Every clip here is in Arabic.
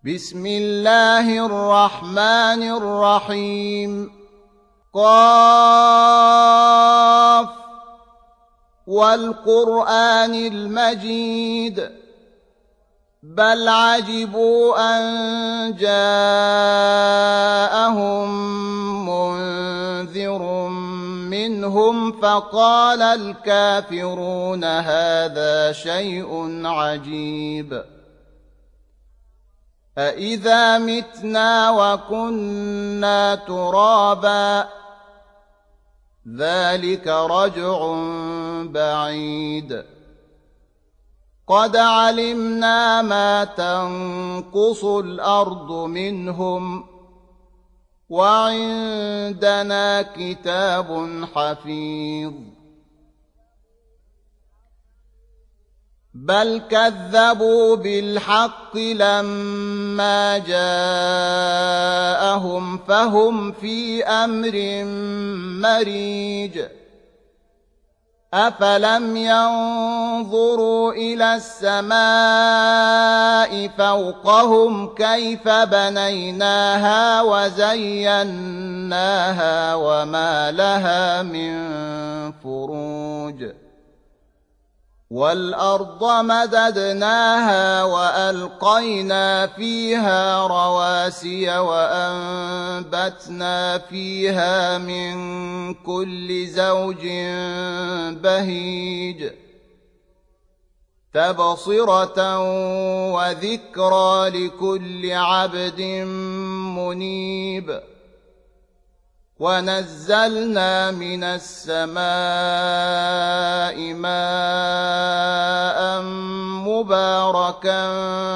بسم الله الرحمن الرحيم. قاف والقرآن المجيد بل عجبوا أن جاءهم منذر منهم فقال الكافرون هذا شيء عجيب أإذا متنا وكنا ترابا ذلك رجع بعيد قد علمنا ما تنقص الأرض منهم وعندنا كتاب حفيظ بل كذبوا بالحق لما جاءهم فهم في أمر مريج أفلم ينظروا إلى السماء فوقهم كيف بنيناها وزيناها وما لها من فروج والأرض مددناها وألقينا فيها رواسي وأنبتنا فيها من كل زوج بهيج تبصرة وذكرى لكل عبد منيب ونزلنا من السماء ماء مباركا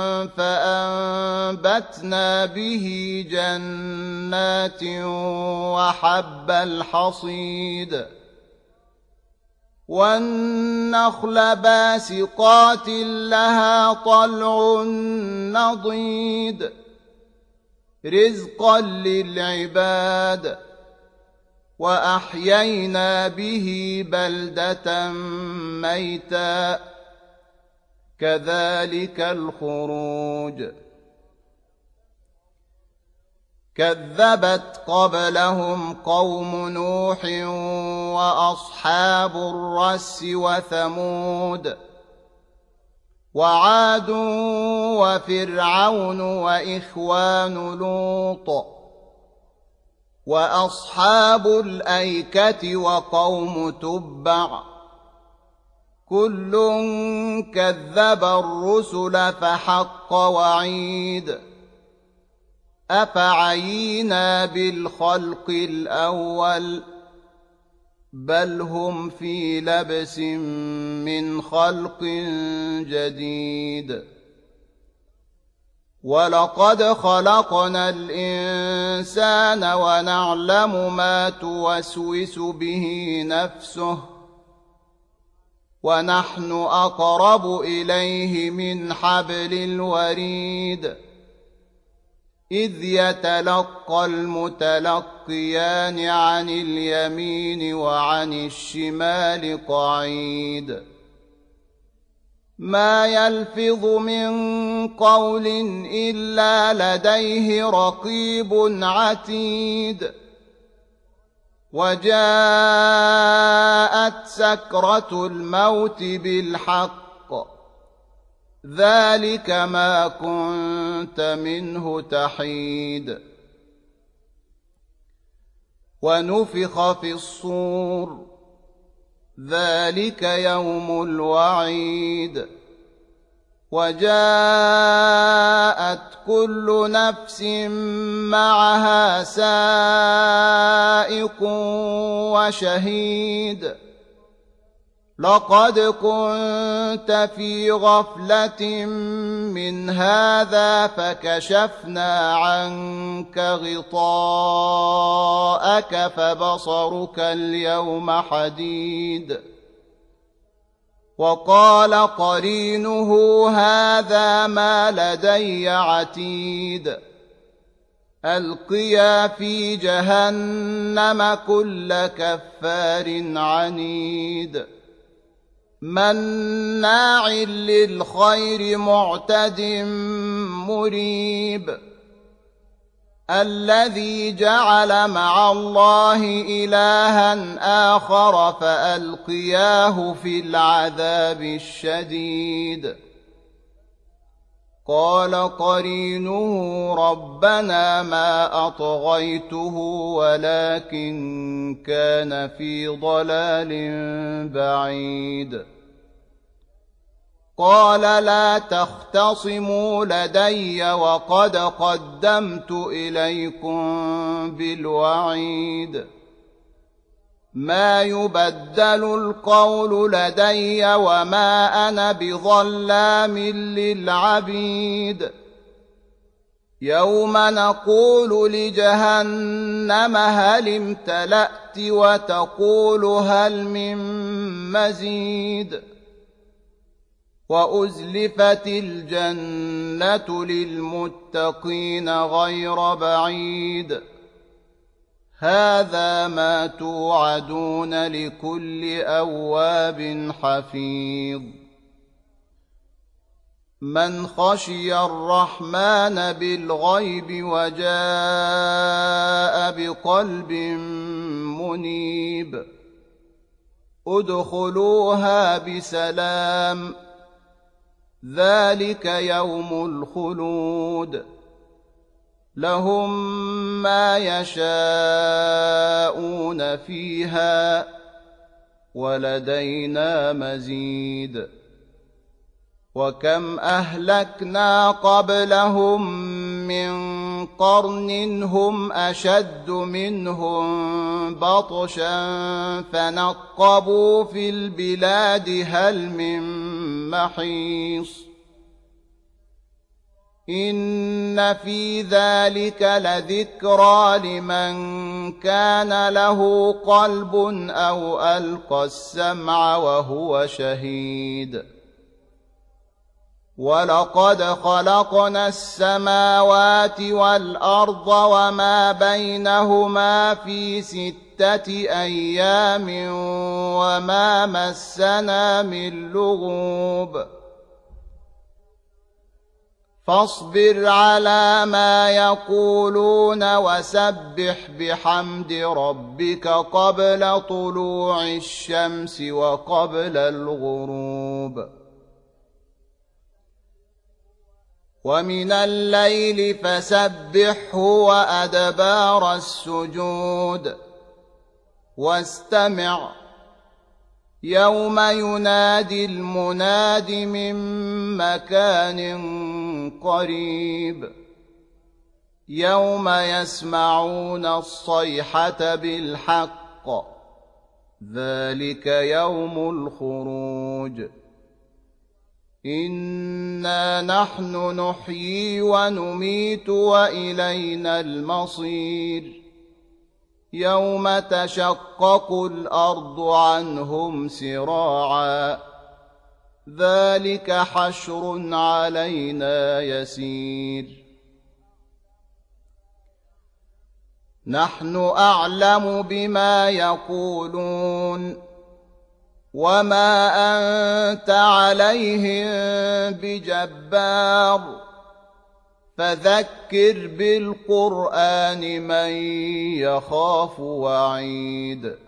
فأنبتنا به جنات وحب الحصيد والنخل باسقات لها طلع نضيد رزقا للعباد وأحيينا به بلدة ميتا كذلك الخروج كذبت قبلهم قوم نوح وأصحاب الرس وثمود وعاد وفرعون وإخوان لوط وأصحاب الأيكة وقوم تبع كل كذب الرسل فحق وعيد أفعينا بالخلق الأول بل هم في لبس من خلق جديد ولقد خلقنا الإنسان ونعلم ما توسوس به نفسه ونحن أقرب إليه من حبل الوريد إذ يتلقى المتلقيان عن اليمين وعن الشمال قعيد ما يلفظ من قول إلا لديه رقيب عتيد وجاءت سكرة الموت بالحق ذلك ما كنت منه تحيد ونفخ في الصور ذلك يوم الوعيد وجاءت كل نفس معها سائق وشهيد لقد كنت في غفلة من هذا فكشفنا عنك غطاءك فبصرك اليوم حديد وقال قرينه هذا ما لدي عتيد ألقيا في جهنم كل كفار عنيد مناع للخير معتد مريب الذي جعل مع الله إلها آخر فألقياه في العذاب الشديد قال قرينه ربنا ما أطغيته ولكن كان في ضلال بعيد قال لا تختصموا لدي وقد قدمت إليكم بالوعيد ما يبدل القول لدي وما أنا بظلام للعبيد يوم نقول لجهنم هل امتلأت وتقول هل من مزيد وأزلفت الجنة للمتقين غير بعيد هذا ما توعدون لكل أواب حفيظ من خشي الرحمن بالغيب وجاء بقلب منيب ادخلوها بسلام ذلك يوم الخلود لهم ما يشاءون فيها ولدينا مزيد وكم أهلكنا قبلهم من قرن هم أشد منهم بطشا فنقبوا في البلاد هل من محيص إن في ذلك لذكرى لمن كان له قلب أو ألقى السمع وهو شهيد ولقد خلقنا السماوات والأرض وما بينهما في 6 أيام وما مسنا من لغوب فاصبر على ما يقولون وسبح بحمد ربك قبل طلوع الشمس وقبل الغروب ومن الليل فسبحه وأدبار السجود واستمع يوم ينادي المناد من مكان قريب يوم يسمعون الصيحة بالحق ذلك يوم الخروج إنا نحن نحيي ونميت وإلينا المصير يوم تشقق الأرض عنهم سراعا ذلك حشر علينا يسير نحن أعلم بما يقولون وما أنت عليهم بجبار فذكر بالقرآن من يخاف وعيد